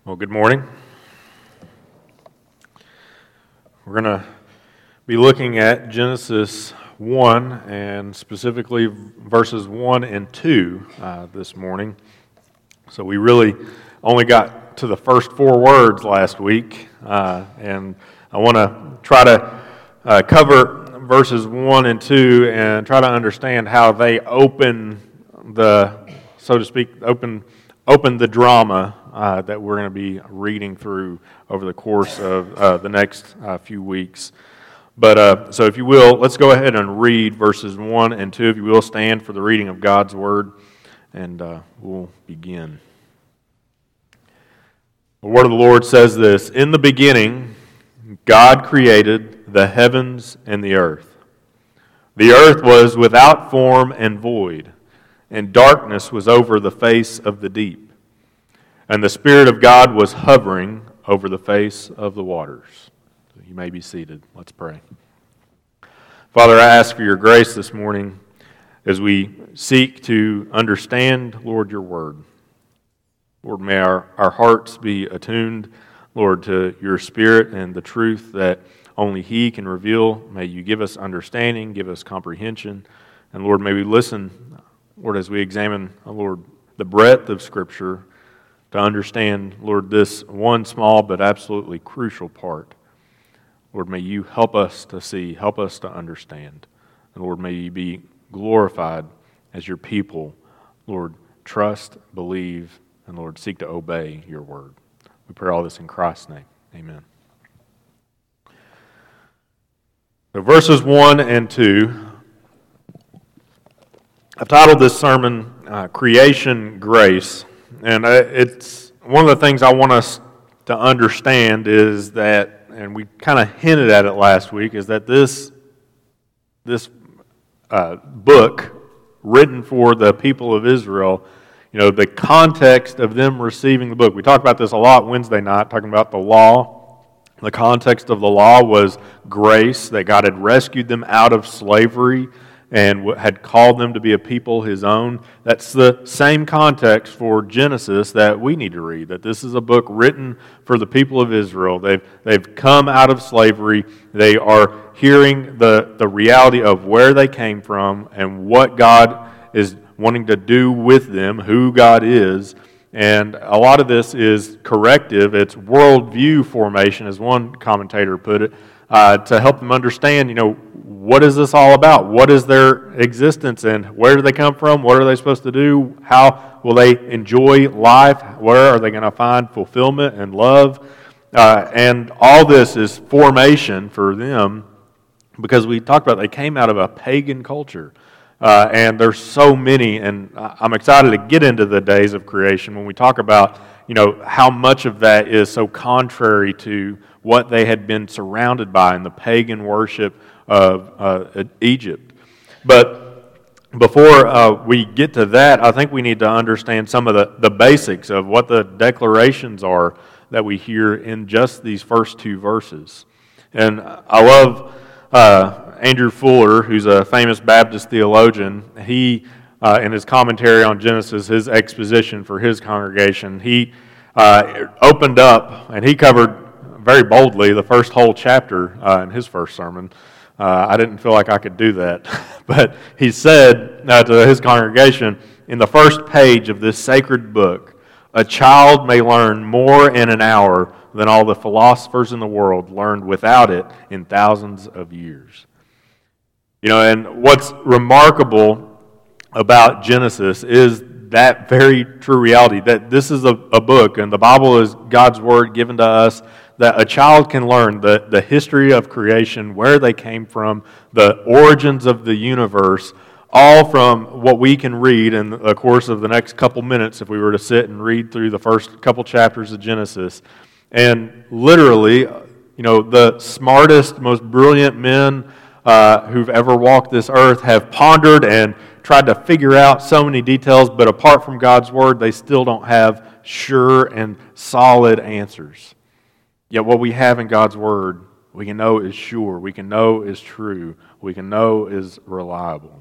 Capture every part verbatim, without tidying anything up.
Well, good morning. We're going to be looking at Genesis one, and specifically verses one and two uh, this morning. So we really only got to the first four words last week, uh, and I want to try to uh, cover verses one and two and try to understand how they open the, so to speak, open open the drama uh, that we're going to be reading through over the course of uh, the next uh, few weeks. But uh, so if you will, let's go ahead and read verses one and two. If you will, stand for the reading of God's Word, and uh, we'll begin. The Word of the Lord says this: "In the beginning, God created the heavens and the earth. The earth was without form and void, and darkness was over the face of the deep. And the Spirit of God was hovering over the face of the waters." You may be seated. Let's pray. Father, I ask for your grace this morning as we seek to understand, Lord, your word. Lord, may our, our hearts be attuned, Lord, to your Spirit and the truth that only He can reveal. May you give us understanding, give us comprehension. And Lord, may we listen, Lord, as we examine, Lord, the breadth of Scripture to understand, Lord, this one small but absolutely crucial part. Lord, may you help us to see, help us to understand. And Lord, may you be glorified as your people, Lord, trust, believe, and Lord, seek to obey your word. We pray all this in Christ's name. Amen. So verses one and two, I've titled this sermon, uh, Creation Grace. And it's one of the things I want us to understand is that, and we kind of hinted at it last week, is that this this uh, book written for the people of Israel, you know, the context of them receiving the book. We talked about this a lot Wednesday night, talking about the law. The context of the law was grace, that God had rescued them out of slavery and had called them to be a people His own. That's the same context for Genesis that we need to read, that this is a book written for the people of Israel. They've, they've come out of slavery. They are hearing the, the reality of where they came from and what God is wanting to do with them, who God is. And a lot of this is corrective. It's worldview formation, as one commentator put it, uh, to help them understand, you know, what is this all about? What is their existence and where do they come from? What are they supposed to do? How will they enjoy life? Where are they going to find fulfillment and love? Uh, and all this is formation for them because we talked about they came out of a pagan culture. Uh, and there's so many, and I'm excited to get into the days of creation when we talk about, you know, how much of that is so contrary to what they had been surrounded by in the pagan worship of uh, Egypt. But before uh, we get to that, I think we need to understand some of the, the basics of what the declarations are that we hear in just these first two verses. And I love uh, Andrew Fuller, who's a famous Baptist theologian. He, uh, in his commentary on Genesis, his exposition for his congregation, he uh, opened up and he covered very boldly the first whole chapter uh, in his first sermon. Uh, I didn't feel like I could do that. But he said uh, to his congregation, in the first page of this sacred book, a child may learn more in an hour than all the philosophers in the world learned without it in thousands of years. You know, and what's remarkable about Genesis is that very true reality, that this is a, a book, and the Bible is God's Word given to us, that a child can learn the, the history of creation, where they came from, the origins of the universe, all from what we can read in the course of the next couple minutes if we were to sit and read through the first couple chapters of Genesis. And literally, you know, the smartest, most brilliant men uh, who've ever walked this earth have pondered and tried to figure out so many details, but apart from God's Word, they still don't have sure and solid answers. Yet what we have in God's Word, we can know is sure, we can know is true, we can know is reliable.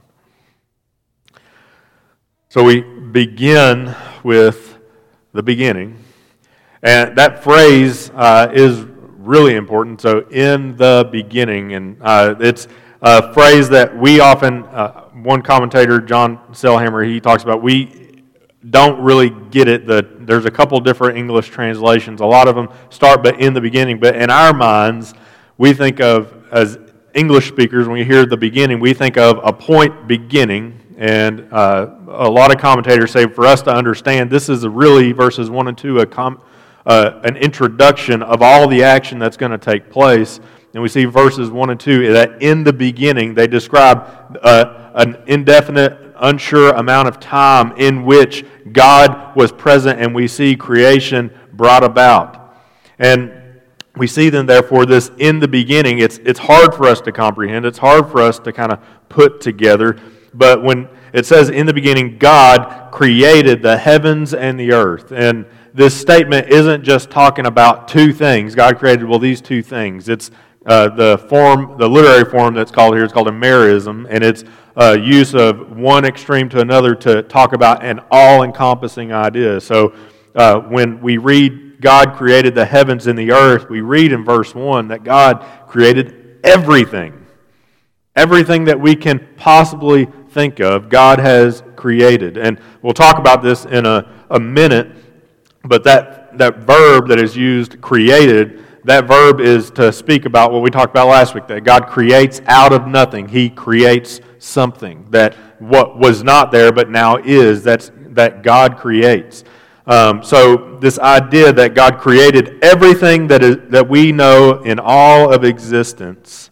So we begin with the beginning, And that phrase uh, is really important. So, in the beginning, and uh, it's a phrase that we often, uh, one commentator, John Selhammer, he talks about, we don't really get it. The, there's a couple different English translations. A lot of them start but in the beginning. But in our minds, we think of, as English speakers, when we hear the beginning, we think of a point beginning. And uh, a lot of commentators say for us to understand, this is really, verses one and two, a com- uh, an introduction of all the action that's going to take place. And we see verses one and two, that in the beginning, they describe uh, an indefinite, unsure amount of time in which God was present, and we see creation brought about. And we see then, therefore, this in the beginning. It's it's hard for us to comprehend. It's hard for us to kind of put together. But when it says in the beginning, God created the heavens and the earth. And this statement isn't just talking about two things. God created, well, these two things. It's uh, the form, the literary form that's called here is called a merism, and it's uh, use of one extreme to another to talk about an all-encompassing idea. So uh, when we read God created the heavens and the earth, we read in verse one that God created everything. Everything that we can possibly think of, God has created. And we'll talk about this in a, a minute, but that, that verb that is used, created, that verb is to speak about what we talked about last week, that God creates out of nothing. He creates something that what was not there but now is, that's that God creates. Um, so this idea that God created everything that is that we know in all of existence,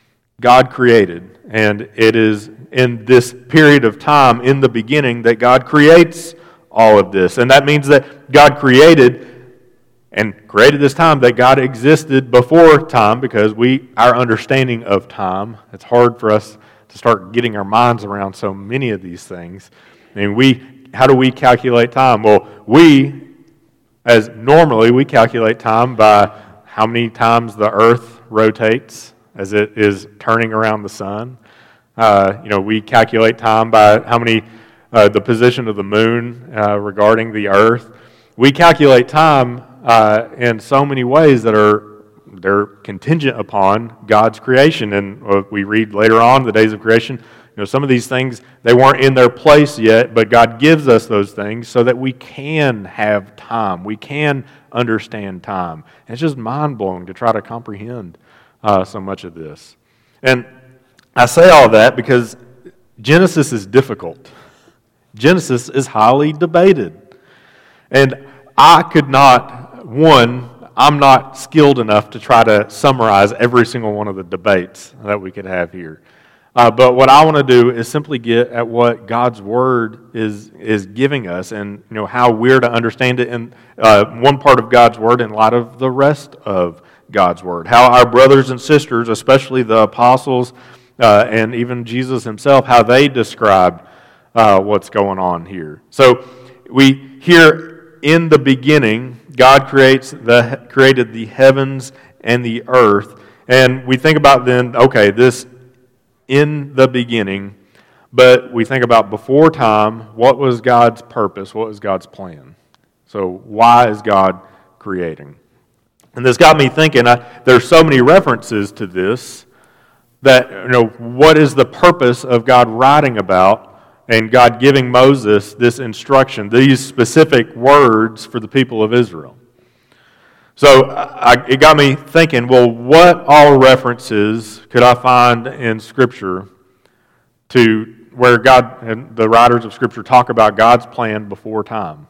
God created, and it is in this period of time in the beginning that God creates all of this. And that means that God created and created this time, that God existed before time, because we our understanding of time, it's hard for us to start getting our minds around so many of these things. I mean, we how do we calculate time? Well, we, as normally, we calculate time by how many times the earth rotates as it is turning around the sun. Uh, you know, we calculate time by how many, uh, the position of the moon uh, regarding the earth. We calculate time uh, in so many ways that are they're contingent upon God's creation. And uh, we read later on, the days of creation, you know, some of these things, they weren't in their place yet, but God gives us those things so that we can have time. We can understand time. And it's just mind-blowing to try to comprehend uh, so much of this. And I say all that because Genesis is difficult. Genesis is highly debated. And I could not, one, I'm not skilled enough to try to summarize every single one of the debates that we could have here. Uh, but what I want to do is simply get at what God's Word is is giving us, and you know how we're to understand it in uh, one part of God's Word in light of the rest of God's Word. How our brothers and sisters, especially the apostles uh, and even Jesus himself, how they described uh, what's going on here. So we hear in the beginning, God creates the created the heavens and the earth, and we think about then, okay, this in the beginning, but we think about before time, what was God's purpose? What was God's plan? So why is God creating? And this got me thinking, I, there's so many references to this that, you know, what is the purpose of God writing about and God giving Moses this instruction, these specific words for the people of Israel? So I, it got me thinking, well, what all references could I find in Scripture to where God and the writers of Scripture talk about God's plan before time?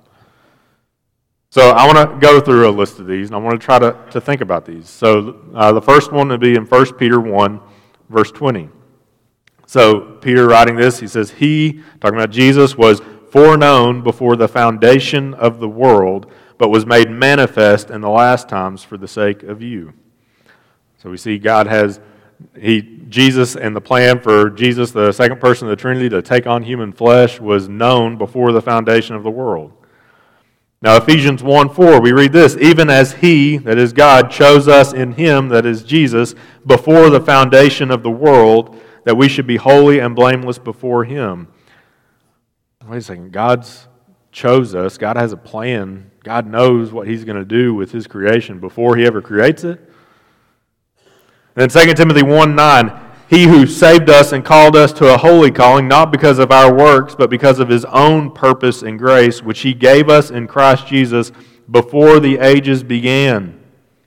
So I want to go through a list of these, and I want to try to, to think about these. So uh, the first one would be in First Peter one, verse twenty. So Peter writing this, he says, He, talking about Jesus, was foreknown before the foundation of the world, but was made manifest in the last times for the sake of you. So we see God has, he Jesus and the plan for Jesus, the second person of the Trinity, to take on human flesh was known before the foundation of the world. Now Ephesians one four, we read this, even as He, that is God, chose us in Him, that is Jesus, before the foundation of the world, that we should be holy and blameless before Him. Wait a second, God's chose us. God has a plan. God knows what He's going to do with His creation before He ever creates it. Then Second Timothy one nine, He who saved us and called us to a holy calling, not because of our works, but because of His own purpose and grace, which He gave us in Christ Jesus before the ages began.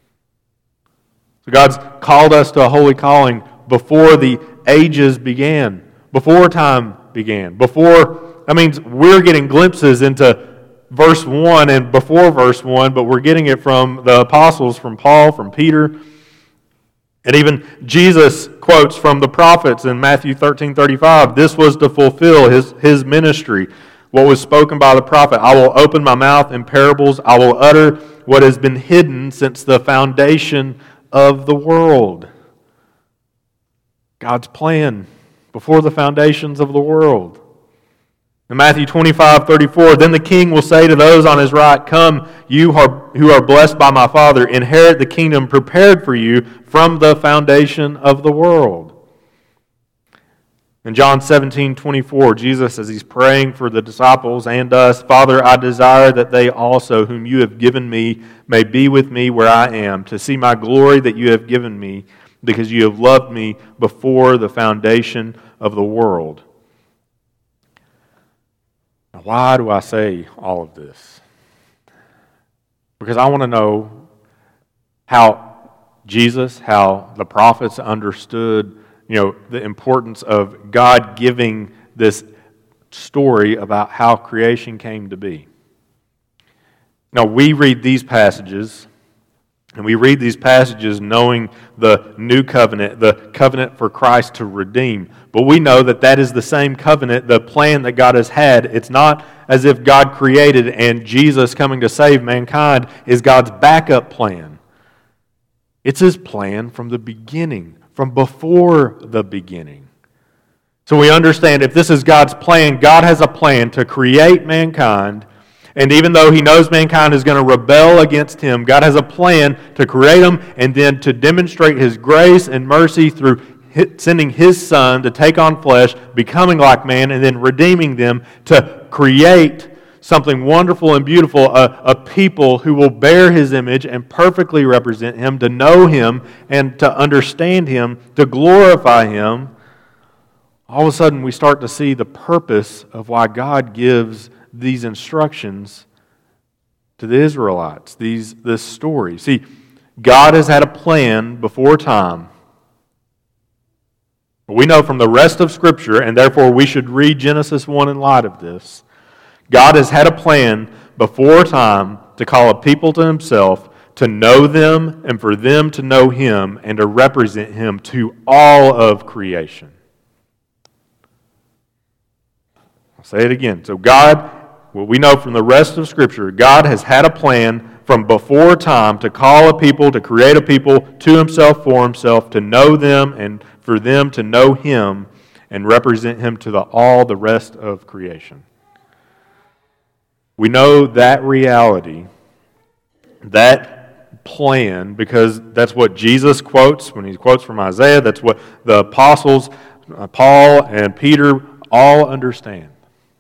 So God's called us to a holy calling before the ages began, before time began, before, that means we're getting glimpses into verse one and before verse one, but we're getting it from the apostles, from Paul, from Peter. And even Jesus quotes from the prophets in Matthew thirteen thirty-five, this was to fulfill his, his ministry, what was spoken by the prophet. I will open my mouth in parables. I will utter what has been hidden since the foundation of the world. God's plan before the foundations of the world. In Matthew twenty-five thirty-four, then the king will say to those on his right, come, you who are blessed by my Father, inherit the kingdom prepared for you from the foundation of the world. In John seventeen twenty-four, Jesus, as He's praying for the disciples and us, Father, I desire that they also, whom you have given me, may be with me where I am, to see my glory that you have given me, because you have loved me before the foundation of the world. Now, why do I say all of this? Because I want to know how Jesus, how the prophets understood, you know, the importance of God giving this story about how creation came to be. Now, we read these passages, and we read these passages knowing the new covenant, the covenant for Christ to redeem. But we know that that is the same covenant, the plan that God has had. It's not as if God created and Jesus coming to save mankind is God's backup plan. It's His plan from the beginning, from before the beginning. So we understand if this is God's plan, God has a plan to create mankind. And even though He knows mankind is going to rebel against Him, God has a plan to create them and then to demonstrate His grace and mercy through sending His Son to take on flesh, becoming like man, and then redeeming them to create something wonderful and beautiful, a, a people who will bear His image and perfectly represent Him, to know Him and to understand Him, to glorify Him. All of a sudden we start to see the purpose of why God gives these instructions to the Israelites, these this story. See, God has had a plan before time. We know from the rest of Scripture, and therefore we should read Genesis one in light of this. God has had a plan before time to call a people to Himself, to know them, and for them to know Him, and to represent Him to all of creation. I'll say it again. So God, well, we know from the rest of Scripture, God has had a plan from before time to call a people, to create a people to Himself, for Himself, to know them, and for them to know Him and represent Him to the, all the rest of creation. We know that reality, that plan, because that's what Jesus quotes when He quotes from Isaiah. That's what the apostles, uh, Paul and Peter, all understand.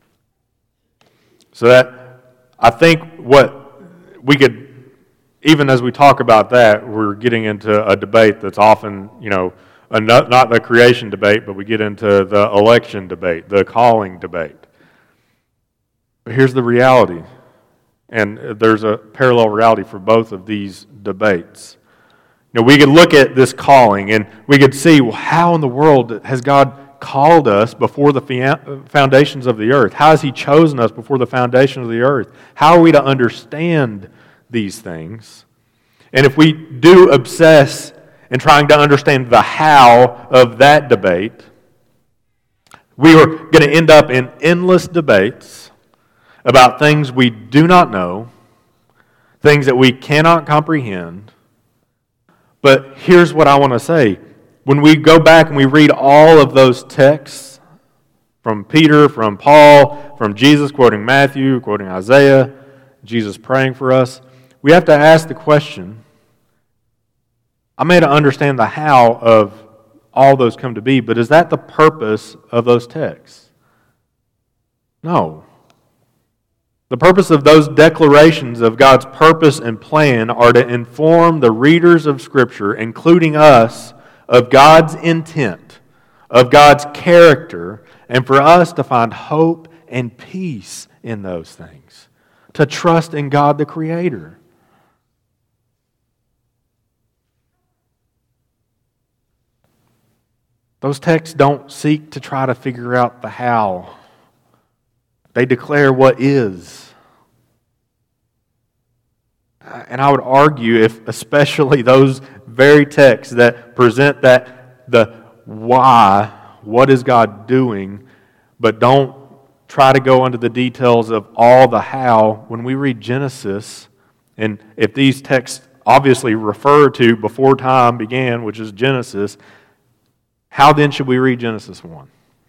So that, I think what we could, even as we talk about that, we're getting into a debate that's often, you know, a not, not the creation debate, but we get into the election debate, the calling debate. But here's the reality, and there's a parallel reality for both of these debates. You know, we could look at this calling, and we could see, well, how in the world has God called us before the foundations of the earth? How has He chosen us before the foundation of the earth? How are we to understand these things? And if we do obsess in trying to understand the how of that debate, we are going to end up in endless debates about things we do not know, things that we cannot comprehend. But here's what I want to say. When we go back and we read all of those texts from Peter, from Paul, from Jesus quoting Matthew, quoting Isaiah, Jesus praying for us, we have to ask the question, I may not understand the how of all those come to be, but is that the purpose of those texts? No. The purpose of those declarations of God's purpose and plan are to inform the readers of Scripture, including us, of God's intent, of God's character, and for us to find hope and peace in those things, to trust in God the Creator. Those texts don't seek to try to figure out the how. They declare what is. And I would argue, if especially those very texts that present that the why, what is God doing, but don't try to go into the details of all the how, when we read Genesis, and if these texts obviously refer to before time began, which is Genesis, how then should we read Genesis one?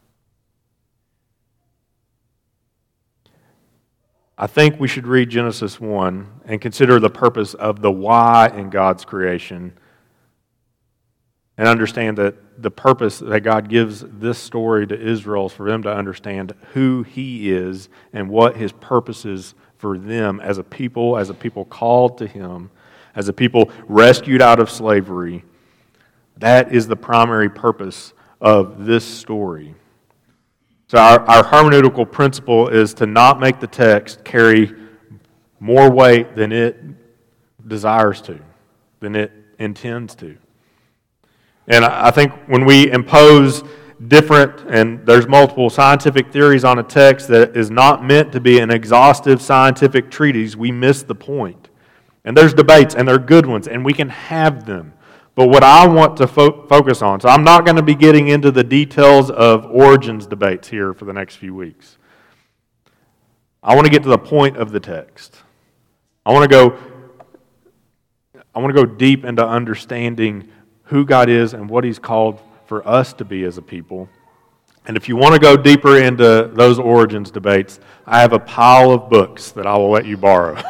I think we should read Genesis one and consider the purpose of the why in God's creation and understand that the purpose that God gives this story to Israel is for them to understand who He is and what His purpose is for them as a people, as a people called to Him, as a people rescued out of slavery. That is the primary purpose of this story. So our, our hermeneutical principle is to not make the text carry more weight than it desires to, than it intends to. And I, I think when we impose different, and there's multiple scientific theories on a text that is not meant to be an exhaustive scientific treatise, we miss the point. And there's debates, and they're good ones, and we can have them. But what I want to fo- focus on, so I'm not going to be getting into the details of origins debates here for the next few weeks. I want to get to the point of the text. I want to go I want to go deep into understanding who God is and what He's called for us to be as a people. And if you want to go deeper into those origins debates, I have a pile of books that I will let you borrow.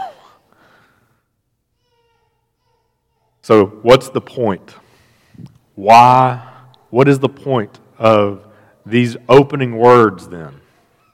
So, what's the point? Why? What is the point of these opening words then?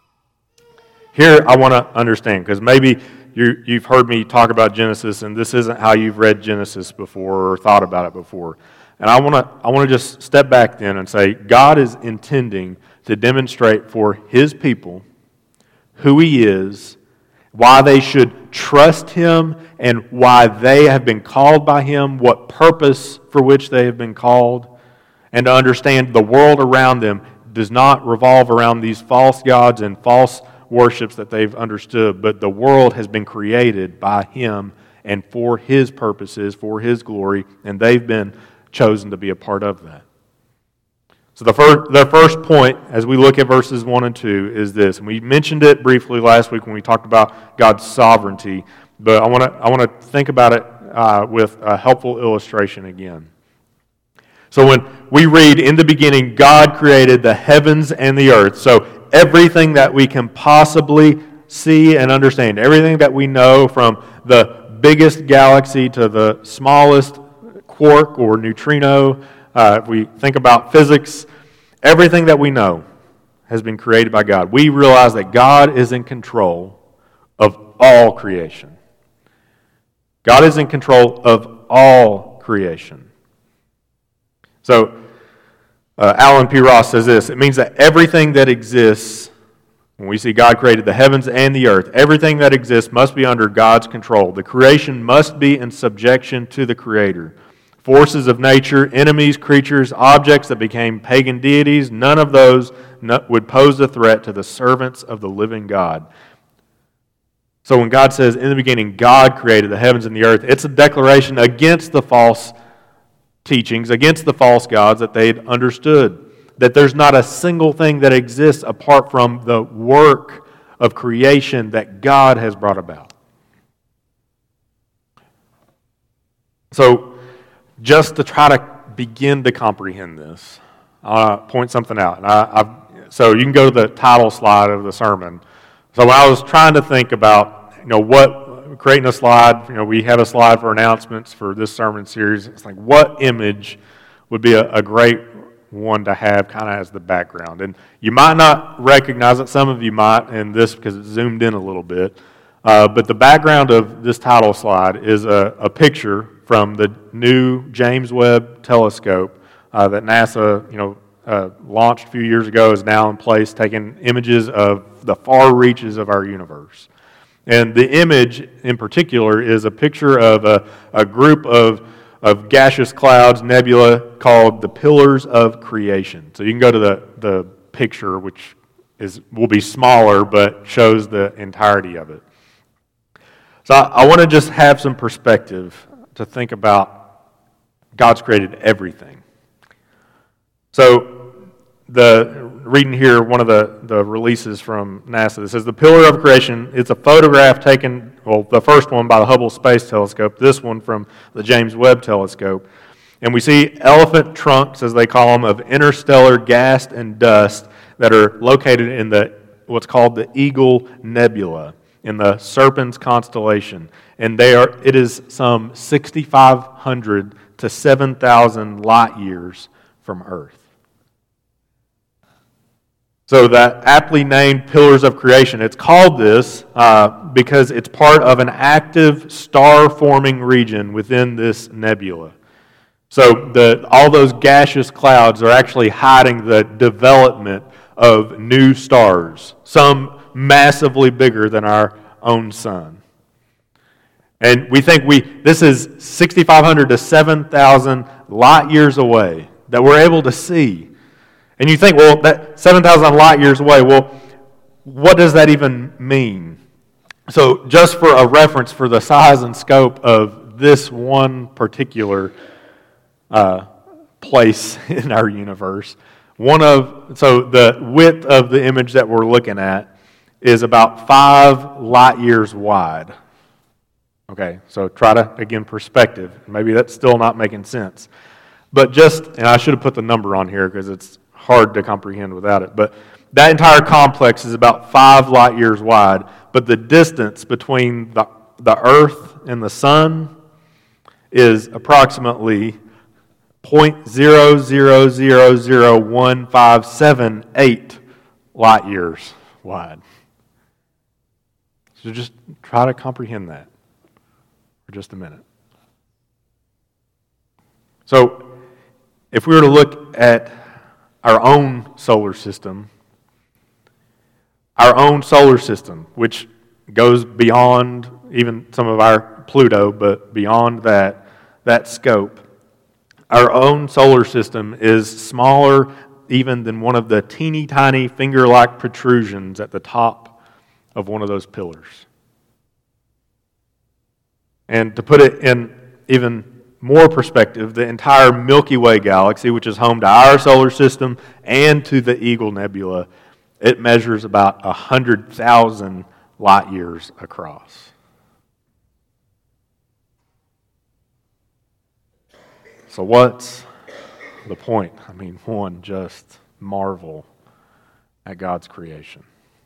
Here, I want to understand, because maybe you, you've heard me talk about Genesis, and this isn't how you've read Genesis before or thought about it before. And I want to I want to just step back then and say, God is intending to demonstrate for His people who He is, why they should trust Him, and why they have been called by Him, what purpose for which they have been called, and to understand the world around them does not revolve around these false gods and false worships that they've understood, but the world has been created by Him and for His purposes, for His glory, and they've been chosen to be a part of that. So the first, the first point, as we look at verses one and two, is this. And we mentioned it briefly last week when we talked about God's sovereignty, but I want to I want to think about it uh, with a helpful illustration again. So when we read, in the beginning, God created the heavens and the earth, so everything that we can possibly see and understand, everything that we know from the biggest galaxy to the smallest quark or neutrino. Uh, if we think about physics, everything that we know has been created by God. We realize that God is in control of all creation. God is in control of all creation. So, uh, Alan P. Ross says this, it means that everything that exists, when we see God created the heavens and the earth, everything that exists must be under God's control. The creation must be in subjection to the Creator. Forces of nature, enemies, creatures, objects that became pagan deities, none of those would pose a threat to the servants of the living God. So when God says, in the beginning, God created the heavens and the earth, it's a declaration against the false teachings, against the false gods that they had understood. That there's not a single thing that exists apart from the work of creation that God has brought about. So, just to try to begin to comprehend this, I'll point something out. And I, I've, so you can go to the title slide of the sermon. So when I was trying to think about, you know, what, creating a slide, you know, we had a slide for announcements for this sermon series. It's like, what image would be a, a great one to have kind of as the background? And you might not recognize it. Some of you might in this because it zoomed in a little bit. Uh, but the background of this title slide is a, a picture from the new James Webb Telescope uh, that NASA, you know, uh, launched a few years ago, is now in place, taking images of the far reaches of our universe. And the image in particular is a picture of a, a group of, of gaseous clouds, nebula, called the Pillars of Creation. So you can go to the, the picture, which is will be smaller, but shows the entirety of it. So I, I want to just have some perspective to think about God's created everything. So the reading here, one of the, the releases from NASA, it says the Pillar of Creation, it's a photograph taken, well, the first one by the Hubble Space Telescope, this one from the James Webb Telescope. And we see elephant trunks, as they call them, of interstellar gas and dust that are located in the what's called the Eagle Nebula in the Serpens constellation. And they are it is some sixty-five hundred to seven thousand light years from Earth. So that aptly named Pillars of Creation, it's called this uh, because it's part of an active star-forming region within this nebula. So the, all those gaseous clouds are actually hiding the development of new stars, some massively bigger than our own sun. And we think we this is sixty-five hundred to seven thousand light years away that we're able to see. And you think, well, that seven thousand light years away, well, what does that even mean? So just for a reference for the size and scope of this one particular uh, place in our universe, one of so the width of the image that we're looking at is about five light years wide. Okay, so try to, again, perspective. Maybe that's still not making sense. But just, and I should have put the number on here because it's hard to comprehend without it, but that entire complex is about five light years wide, but the distance between the, the Earth and the Sun is approximately zero point zero zero zero zero one five seven eight light years wide. So just try to comprehend that for just a minute. So if we were to look at our own solar system, our own solar system, which goes beyond even some of our Pluto, but beyond that, that scope, our own solar system is smaller even than one of the teeny tiny finger-like protrusions at the top of one of those pillars. And to put it in even more perspective, the entire Milky Way galaxy, which is home to our solar system and to the Eagle Nebula, it measures about one hundred thousand light years across. So what's the point? I mean, one, just marvel at God's creation.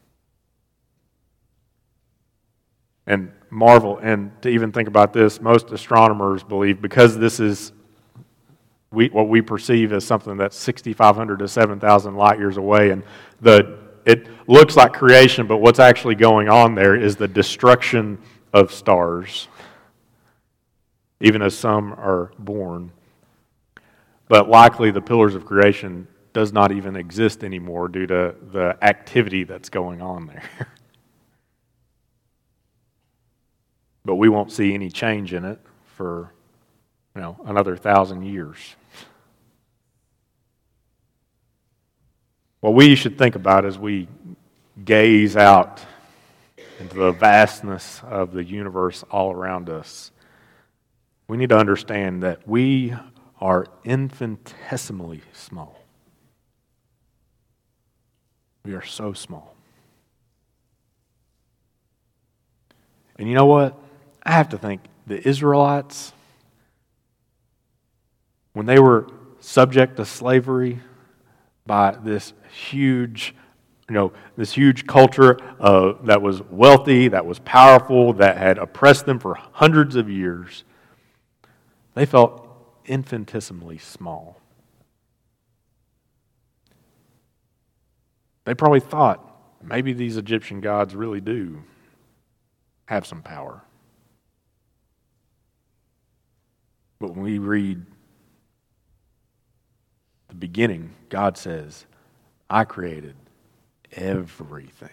And marvel, and to even think about this, most astronomers believe because this is we, what we perceive as something that's sixty-five hundred to seven thousand light years away, and the it looks like creation, but what's actually going on there is the destruction of stars, even as some are born. But likely the pillars of creation does not even exist anymore due to the activity that's going on there. But we won't see any change in it for, you know, another thousand years. What we should think about as we gaze out into the vastness of the universe all around us, we need to understand that we are infinitesimally small. We are so small. And you know what? I have to think the Israelites, when they were subject to slavery by this huge, you know, this huge culture uh, that was wealthy, that was powerful, that had oppressed them for hundreds of years, they felt infinitesimally small. They probably thought, maybe these Egyptian gods really do have some power. But when we read the beginning, God says, I created everything.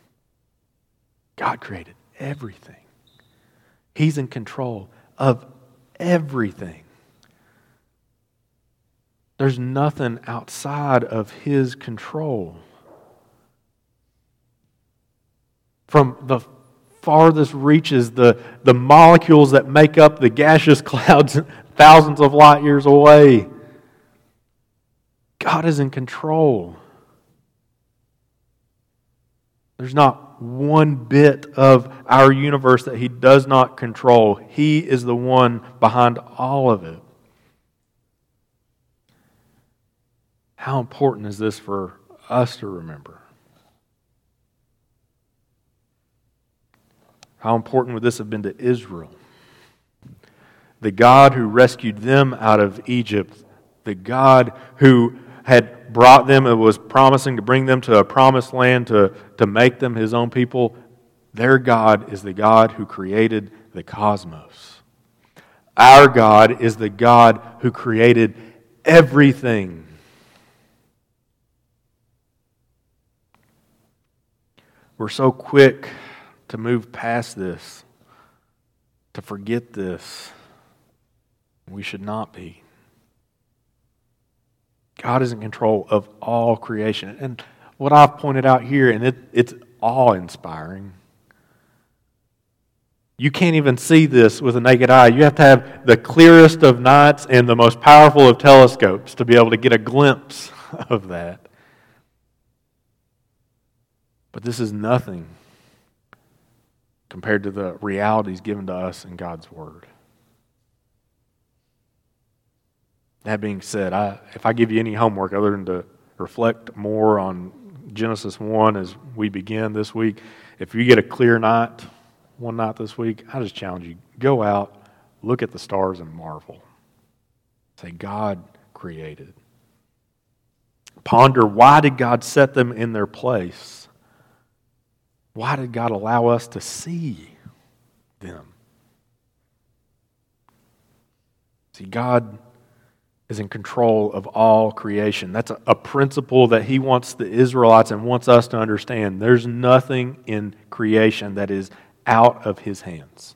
God created everything. He's in control of everything. There's nothing outside of His control. From the farthest reaches, the, the molecules that make up the gaseous clouds thousands of light years away, God is in control. There's not one bit of our universe that He does not control. He is the one behind all of it. How important is this for us to remember? How important would this have been to Israel? The God who rescued them out of Egypt, the God who had brought them and was promising to bring them to a promised land to, to make them His own people, their God is the God who created the cosmos. Our God is the God who created everything. We're so quick to move past this, to forget this. We should not be. God is in control of all creation. And what I've pointed out here, and it, it's awe-inspiring. You can't even see this with a naked eye. You have to have the clearest of nights and the most powerful of telescopes to be able to get a glimpse of that. But this is nothing compared to the realities given to us in God's Word. That being said, I, if I give you any homework other than to reflect more on Genesis one as we begin this week, if you get a clear night, one night this week, I just challenge you, go out, look at the stars and marvel. Say, God created. Ponder, why did God set them in their place? Why did God allow us to see them? See, God is in control of all creation. That's a, a principle that He wants the Israelites and wants us to understand. There's nothing in creation that is out of His hands.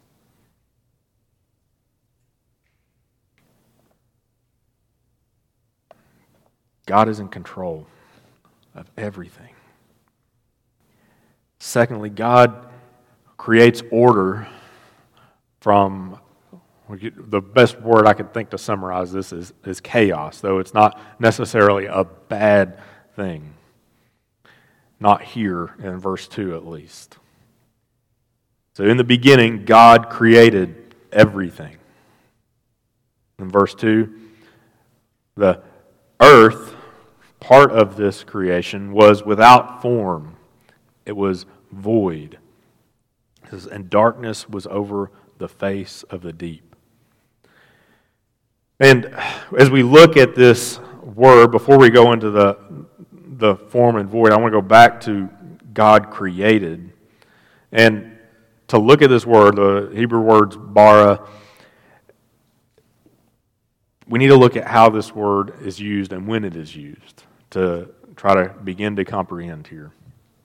God is in control of everything. Secondly, God creates order from, the best word I could think to summarize this is, is chaos, though it's not necessarily a bad thing. Not here in verse two at least. So in the beginning, God created everything. In verse two, the earth, part of this creation, was without form. It was void. And darkness was over the face of the deep. And as we look at this word, before we go into the, the form and void, I want to go back to God created. And to look at this word, the Hebrew words bara, we need to look at how this word is used and when it is used to try to begin to comprehend here.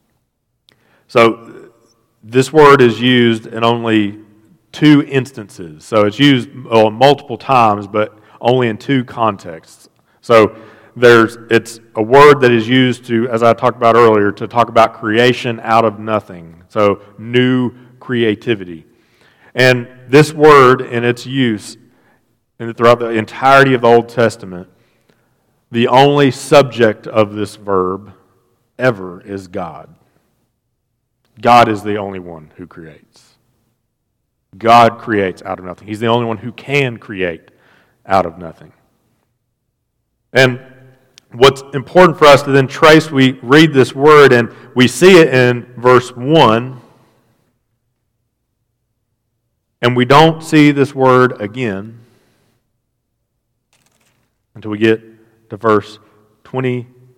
So this word is used in only two instances. So it's used well, multiple times, but only in two contexts. So there's it's a word that is used to, as I talked about earlier, to talk about creation out of nothing. So new creativity. And this word in its use and throughout the entirety of the Old Testament, the only subject of this verb ever is God. God is the only one who creates. God creates out of nothing. He's the only one who can create out of nothing. And what's important for us to then trace, we read this word and we see it in verse one, and we don't see this word again until we get to verse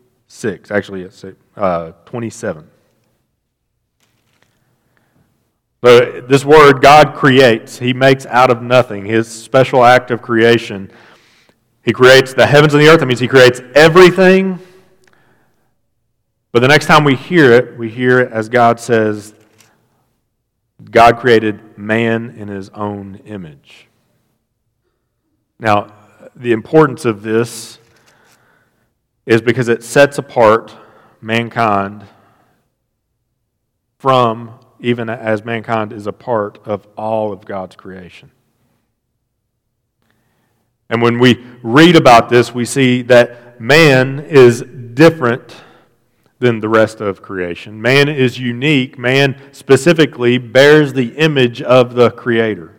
twenty-six. Actually, it's uh, twenty-seven. So this word, God creates. He makes out of nothing. His special act of creation. He creates the heavens and the earth. That means He creates everything. But the next time we hear it, we hear it as God says, God created man in His own image. Now, the importance of this is because it sets apart mankind from, even as mankind is a part of all of God's creation. And when we read about this, we see that man is different than the rest of creation. Man is unique. Man specifically bears the image of the Creator.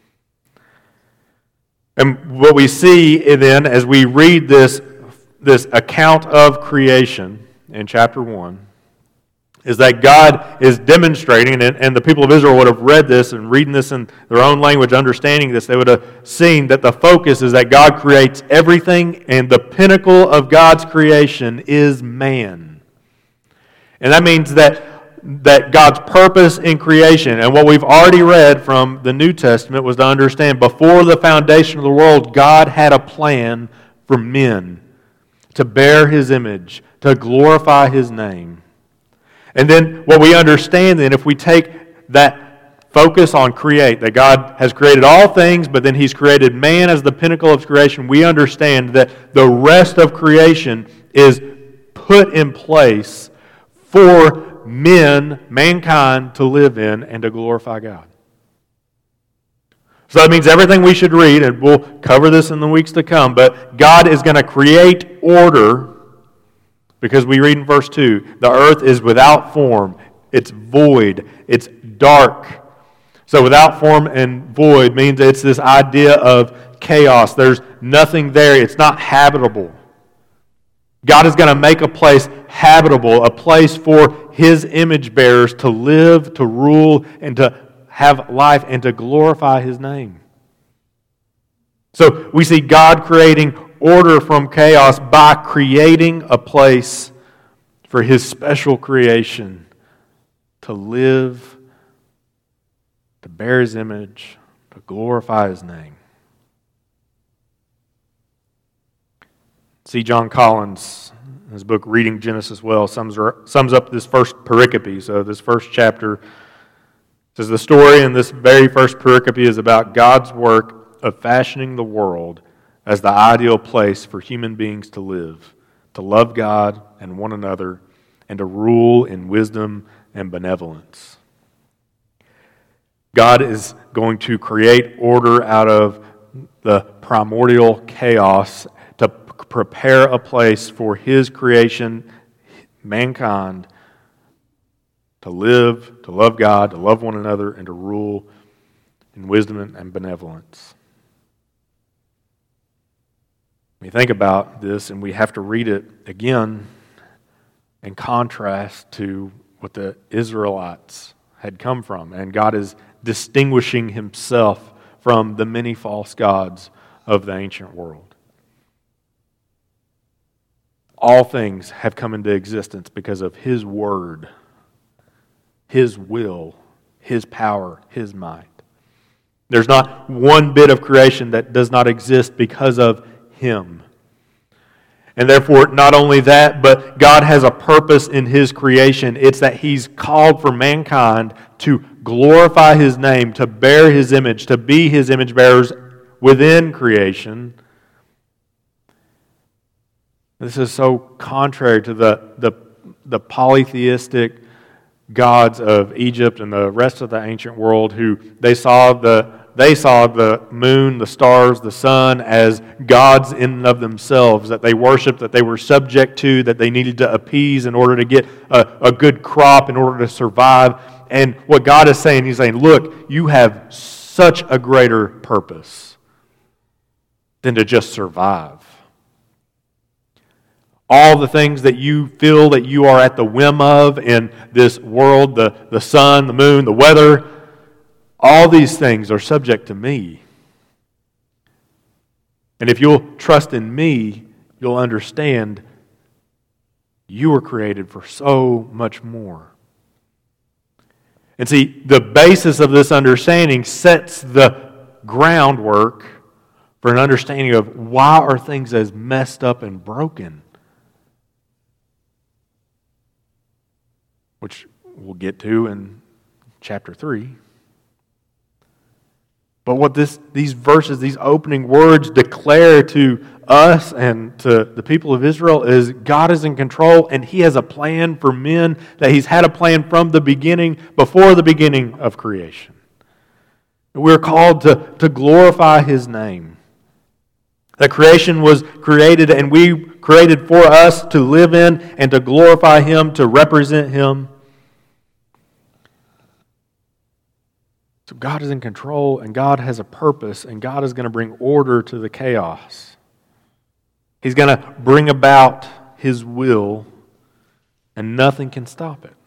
And what we see then as we read this, this account of creation in chapter one is that God is demonstrating, and, and the people of Israel would have read this and reading this in their own language, understanding this, they would have seen that the focus is that God creates everything, and the pinnacle of God's creation is man. And that means that, that God's purpose in creation, and what we've already read from the New Testament was to understand before the foundation of the world, God had a plan for men to bear His image, to glorify His name. And then what we understand then, if we take that focus on create, that God has created all things, but then He's created man as the pinnacle of creation, we understand that the rest of creation is put in place for men, mankind, to live in and to glorify God. So that means everything we should read, and we'll cover this in the weeks to come, but God is going to create order. Because we read in verse two, the earth is without form, it's void, it's dark. So without form and void means it's this idea of chaos. There's nothing there, it's not habitable. God is going to make a place habitable, a place for His image bearers to live, to rule, and to have life, and to glorify His name. So we see God creating order from chaos by creating a place for His special creation to live, to bear His image, to glorify His name. C. John Collins, in his book Reading Genesis Well, sums, sums up this first pericope. So this first chapter says the story in this very first pericope is about God's work of fashioning the world as the ideal place for human beings to live, to love God and one another, and to rule in wisdom and benevolence. God is going to create order out of the primordial chaos to prepare a place for His creation, mankind, to live, to love God, to love one another, and to rule in wisdom and benevolence. We think about this, and we have to read it again in contrast to what the Israelites had come from. And God is distinguishing Himself from the many false gods of the ancient world. All things have come into existence because of His word, His will, His power, His might. There's not one bit of creation that does not exist because of Him. And therefore, not only that, but God has a purpose in His creation. It's that He's called for mankind to glorify His name, to bear His image, to be His image bearers within creation. This is so contrary to the, the, the polytheistic gods of Egypt and the rest of the ancient world, who they saw the They saw the moon, the stars, the sun as gods in and of themselves, that they worshiped, that they were subject to, that they needed to appease in order to get a, a good crop, in order to survive. And what God is saying, He's saying, look, you have such a greater purpose than to just survive. All the things that you feel that you are at the whim of in this world, the, the sun, the moon, the weather, all these things are subject to me. And if you'll trust in me, you'll understand you were created for so much more. And see, the basis of this understanding sets the groundwork for an understanding of why are things as messed up and broken, which we'll get to in chapter three. But what this, these verses, these opening words declare to us and to the people of Israel is God is in control and He has a plan for men, that He's had a plan from the beginning, before the beginning of creation. We're called to, to glorify His name. That creation was created and we created for us to live in and to glorify Him, to represent Him. So God is in control and God has a purpose and God is going to bring order to the chaos. He's going to bring about His will and nothing can stop it.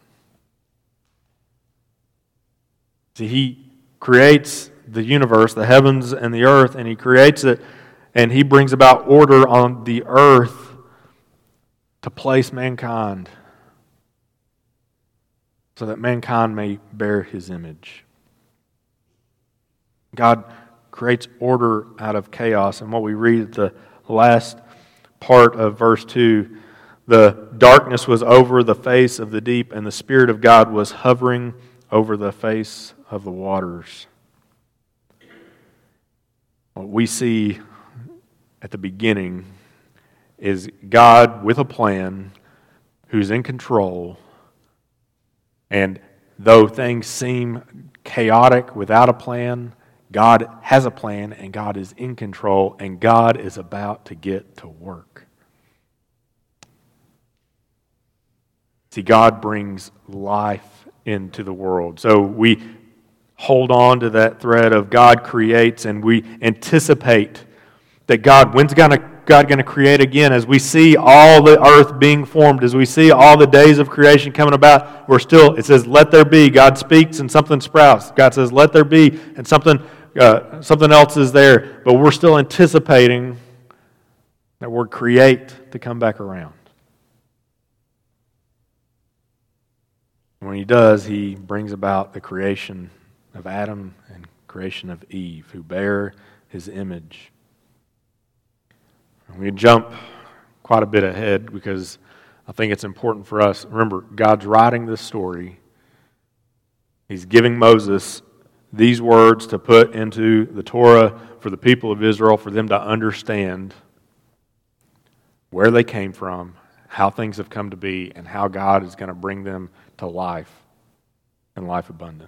See, He creates the universe, the heavens and the earth, and He creates it and He brings about order on the earth to place mankind so that mankind may bear His image. God creates order out of chaos. And what we read at the last part of verse two, the darkness was over the face of the deep, and the Spirit of God was hovering over the face of the waters. What we see at the beginning is God with a plan who's in control. And though things seem chaotic without a plan, God has a plan and God is in control and God is about to get to work. See, God brings life into the world. So we hold on to that thread of God creates and we anticipate that God, when's God going to create again? As we see all the earth being formed, as we see all the days of creation coming about, we're still, it says, let there be. God speaks and something sprouts. God says, let there be, and something Uh, something else is there, but we're still anticipating that word create to come back around. When He does, He brings about the creation of Adam and creation of Eve, who bear His image. And we jump quite a bit ahead because I think it's important for us. Remember, God's writing this story. He's giving Moses these words to put into the Torah for the people of Israel, for them to understand where they came from, how things have come to be, and how God is going to bring them to life and life abundant.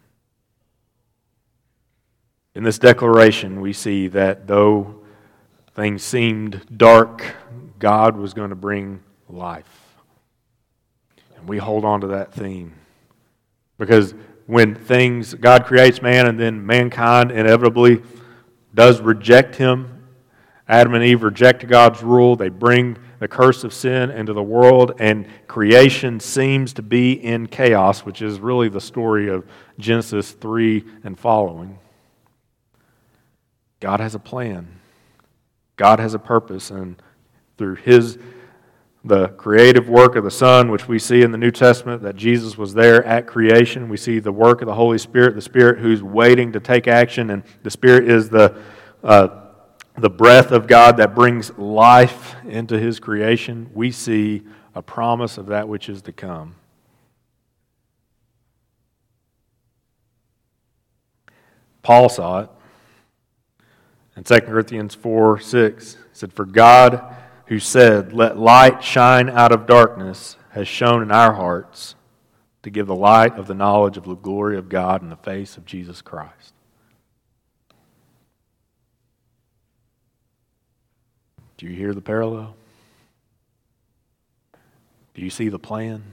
In this declaration, we see that though things seemed dark, God was going to bring life. And we hold on to that theme because when things, God creates man and then mankind inevitably does reject Him. Adam and Eve reject God's rule. They bring the curse of sin into the world and creation seems to be in chaos, which is really the story of Genesis three and following. God has a plan. God has a purpose, and through His the creative work of the Son, which we see in the New Testament, that Jesus was there at creation. We see the work of the Holy Spirit, the Spirit who's waiting to take action, and the Spirit is the uh, the breath of God that brings life into His creation. We see a promise of that which is to come. Paul saw it in Second Corinthians four six. He said, "For God, who said, 'Let light shine out of darkness,' has shone in our hearts to give the light of the knowledge of the glory of God in the face of Jesus Christ." Do you hear the parallel? Do you see the plan?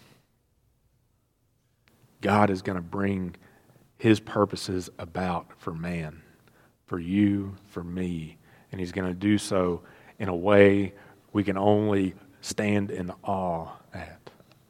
God is going to bring His purposes about for man, for you, for me, and He's going to do so in a way we can only stand in awe at.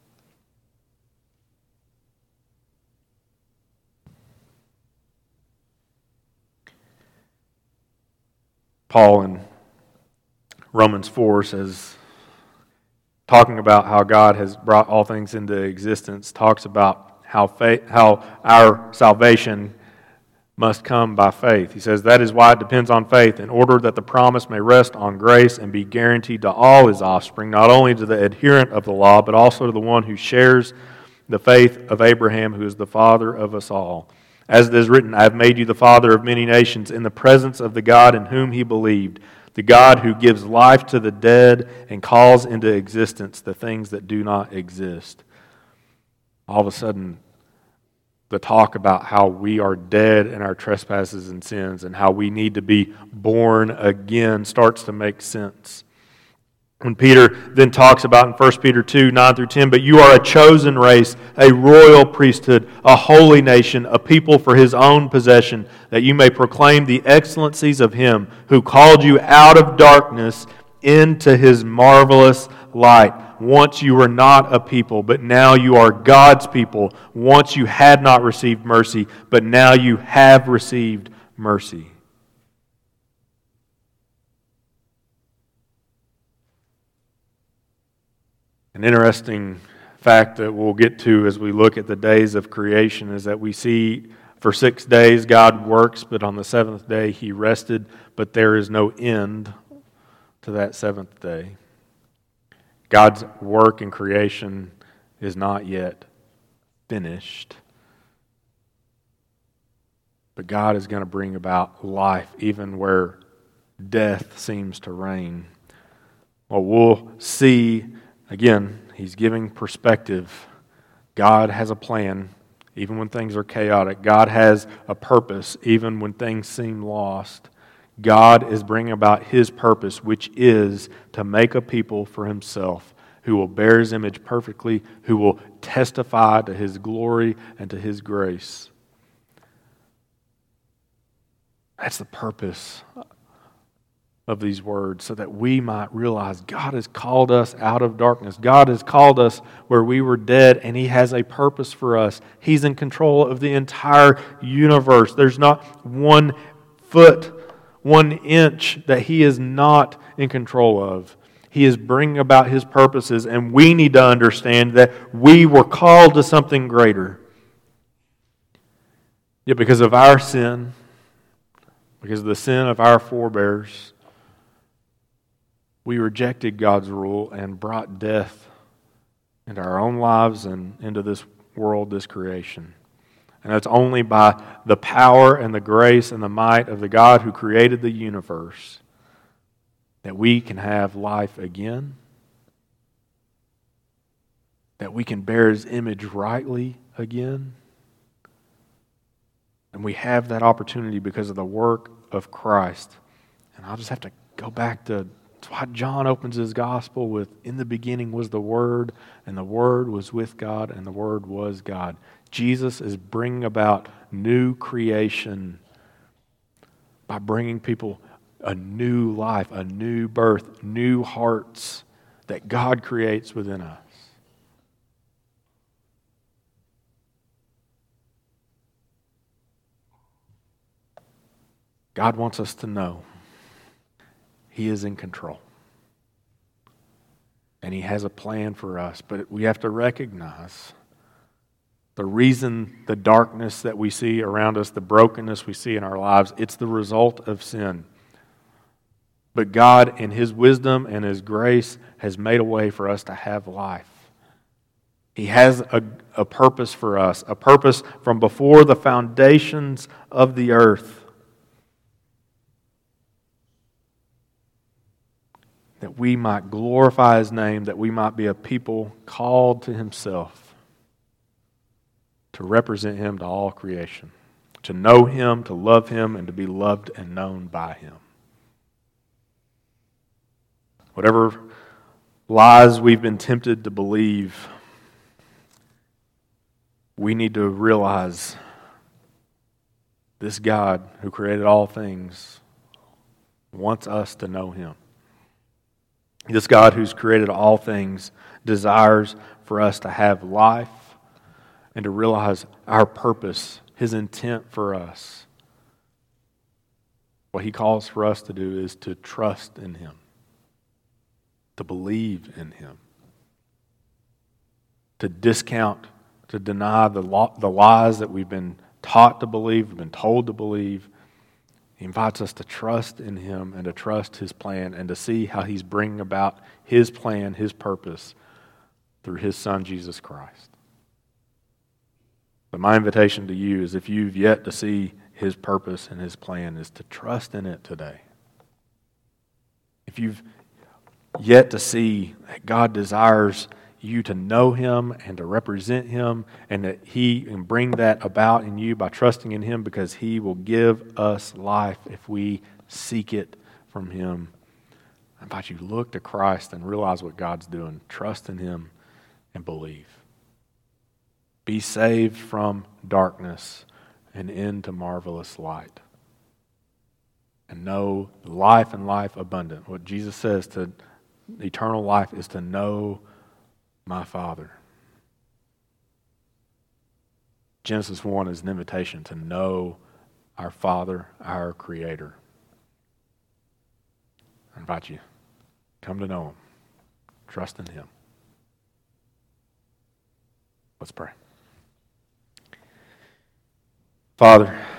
Paul in Romans four says, talking about how God has brought all things into existence, talks about how faith, how our salvation must come by faith. He says that is why it depends on faith, in order that the promise may rest on grace and be guaranteed to all his offspring, not only to the adherent of the law, but also to the one who shares the faith of Abraham, who is the father of us all. As it is written, I have made you the father of many nations in the presence of the God in whom he believed, the God who gives life to the dead and calls into existence the things that do not exist. All of a sudden, the talk about how we are dead in our trespasses and sins and how we need to be born again starts to make sense. When Peter then talks about in First Peter two, nine through ten, but you are a chosen race, a royal priesthood, a holy nation, a people for his own possession, that you may proclaim the excellencies of him who called you out of darkness into his marvelous light. Once you were not a people, but now you are God's people. Once you had not received mercy, but now you have received mercy. An interesting fact that we'll get to as we look at the days of creation is that we see for six days God works, but on the seventh day he rested, but there is no end to that seventh day. God's work in creation is not yet finished. But God is going to bring about life even where death seems to reign. Well, we'll see, again, he's giving perspective. God has a plan even when things are chaotic. God has a purpose even when things seem lost. God is bringing about his purpose, which is to make a people for himself who will bear his image perfectly, who will testify to his glory and to his grace. That's the purpose of these words, so that we might realize God has called us out of darkness. God has called us where we were dead, and he has a purpose for us. He's in control of the entire universe. There's not one foot, one inch that he is not in control of. He is bringing about his purposes, and we need to understand that we were called to something greater. Yet because of our sin, because of the sin of our forebears, we rejected God's rule and brought death into our own lives and into this world, this creation. And that's only by the power and the grace and the might of the God who created the universe that we can have life again, that we can bear his image rightly again. And we have that opportunity because of the work of Christ. And I'll just have to go back to that's why John opens his gospel with, in the beginning was the Word, and the Word was with God, and the Word was God. Jesus is bringing about new creation by bringing people a new life, a new birth, new hearts that God creates within us. God wants us to know he is in control. And he has a plan for us. But we have to recognize the reason the darkness that we see around us, the brokenness we see in our lives, it's the result of sin. But God, in his wisdom and his grace, has made a way for us to have life. He has a, a purpose for us, a purpose from before the foundations of the earth. That we might glorify his name, that we might be a people called to himself, to represent him to all creation, to know him, to love him, and to be loved and known by him. Whatever lies we've been tempted to believe, we need to realize this God who created all things wants us to know him. This God who's created all things desires for us to have life and to realize our purpose, his intent for us. What he calls for us to do is to trust in him, to believe in him, to discount, to deny the, lo- the lies that we've been taught to believe, we've been told to believe. He invites us to trust in Him and to trust His plan and to see how He's bringing about His plan, His purpose through His Son, Jesus Christ. But my invitation to you is, if you've yet to see His purpose and His plan, is to trust in it today. If you've yet to see that God desires you to know Him and to represent Him, and that He can bring that about in you by trusting in Him, because He will give us life if we seek it from Him. I invite you to look to Christ and realize what God's doing. Trust in Him and believe. Be saved from darkness and into marvelous light. And know life and life abundant. What Jesus says to eternal life is to know my Father. Genesis one is an invitation to know our Father, our Creator. I invite you, come to know Him. Trust in Him. Let's pray. Father,